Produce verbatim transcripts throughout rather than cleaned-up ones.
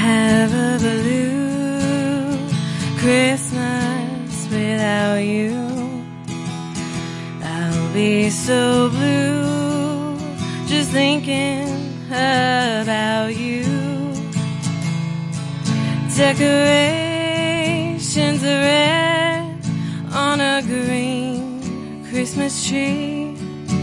have a blue Christmas without you. I'll be so blue just thinking about you. Decorations of red on a green Christmas tree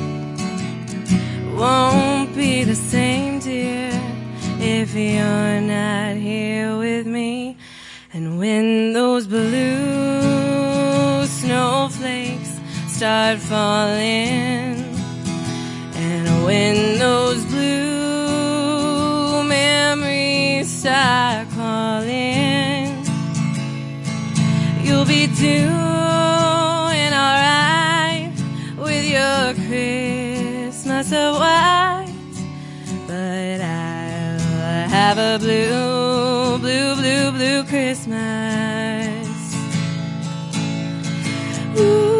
won't be the same, dear, if you're not here with me. And when those blue snowflakes start falling, and when those blue memories start calling, you'll be doing alright with your Christmas of white. But I'll have a blue, blue, blue, blue Christmas. Ooh.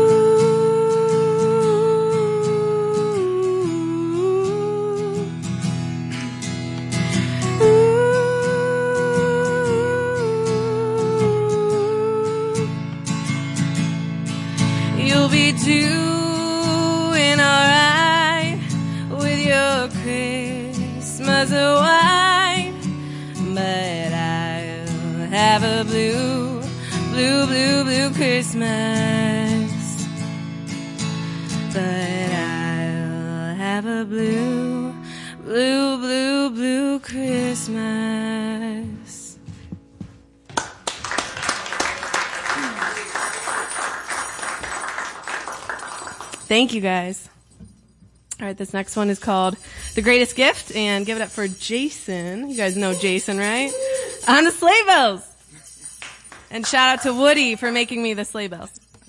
You'll be doing alright with your Christmas of white. But I'll have a blue, blue, blue, blue Christmas. But I'll have a blue, blue, blue, blue Christmas. Thank you, guys. All right, this next one is called The Greatest Gift, and give it up for Jason. You guys know Jason, right? On the sleigh bells. And shout out to Woody for making me the sleigh bells.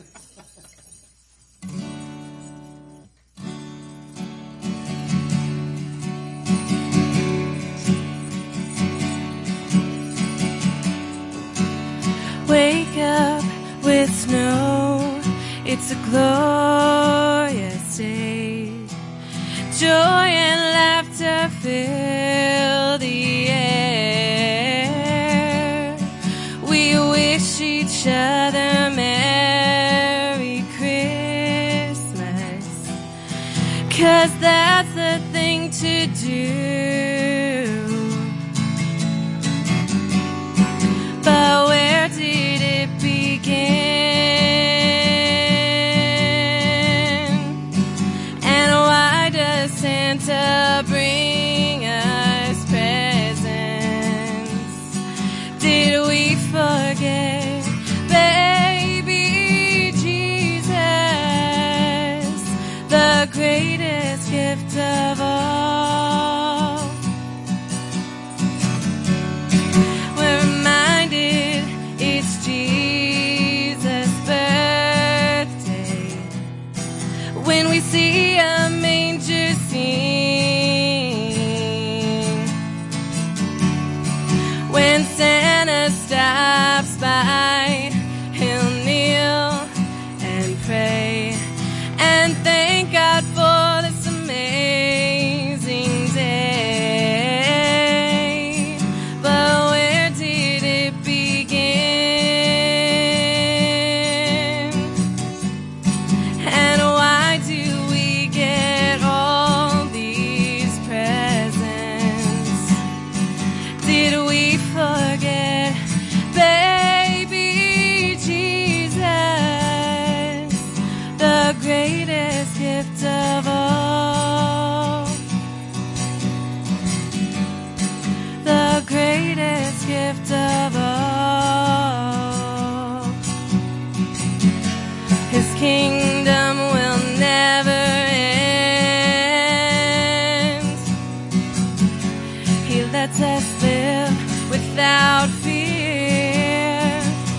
Wake up with snow, it's a glorious day. Joy and laughter fill the air. We wish each other Merry Christmas, 'cause that's the thing to do. But where did it begin? Santa bring us presents? Did we forget baby Jesus, the greatest gift of all? We're reminded it's Jesus' birthday when we see a manger scene. When Santa stops by, he'll kneel and pray and thank God for this amazing day. But where did it begin? And why do we get all these presents? Did we forget baby Jesus, the greatest gift of all? The greatest gift of all. His kingdom will never end. He lets us live without fear.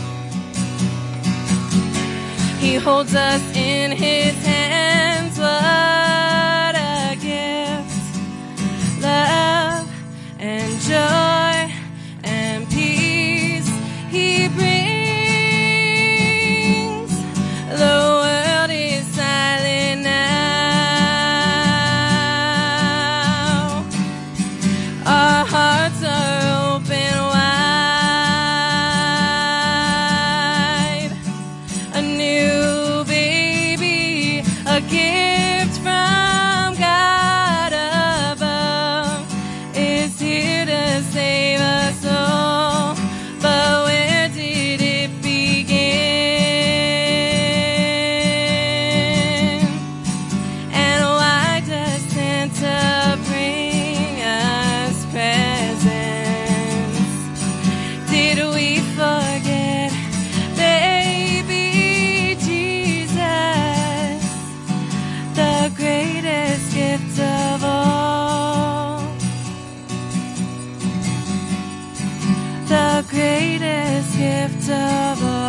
He holds us in his hands. What a gift. Love and joy and peace he brings. The world is silent now. Our hearts are open wide. the greatest gift of all.